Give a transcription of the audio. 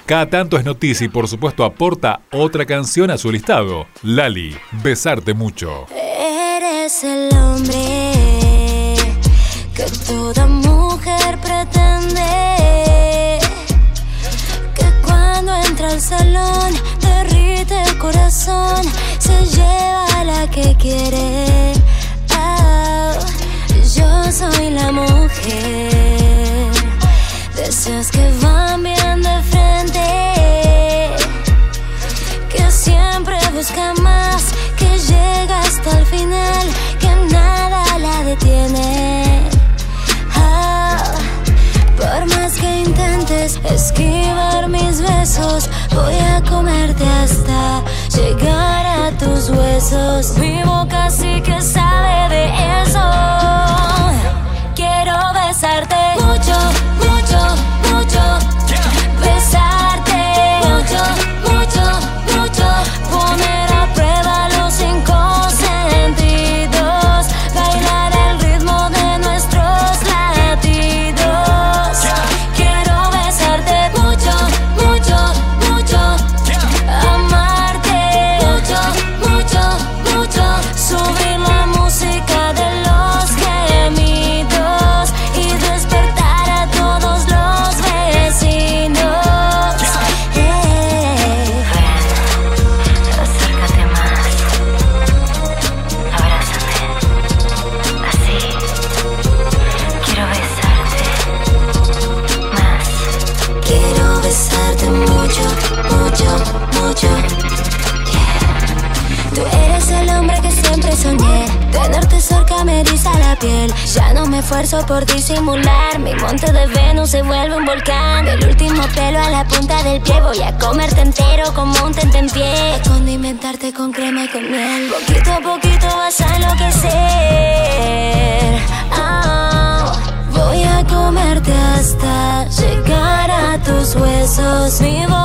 Cada tanto es noticia y por supuesto aporta otra canción a su listado. Lali, Besarte Mucho. Eres el hombre que toda mujer pretende, que cuando entra al salón derrite el corazón, se lleva a la que quiere. Yo soy la mujer de esas que van bien de frente, que siempre busca más, que llega hasta el final, que nada la detiene. Por más que intentes esquivar mis besos, voy a comerte hasta llegar a tus huesos. Mi boca sí que sabe de eso. Quiero besarte mucho, mucho, mucho. Besarte mucho, mucho, mucho. Poner a prueba los 5 sentidos. Bailar el ritmo de nuestros latidos. Quiero besarte mucho, mucho, mucho. Amarte mucho, mucho, mucho. Subir la música de los gemidos y despertar a todos los vecinos. Acércate más, abrázame, así. Quiero besarte más. Quiero besarte mucho, mucho, mucho. Tú eres el hombre que siempre soñé. Tenerte cerca me eriza la piel. Ya no me esfuerzo por disimular. Mi monte de Venus se vuelve un volcán. Del último pelo a la punta del pie. Voy a comerte entero como un tentempié. A condimentarte con crema y con miel. Poquito a poquito vas a enloquecer. Voy a comerte hasta llegar a tus huesos. Mi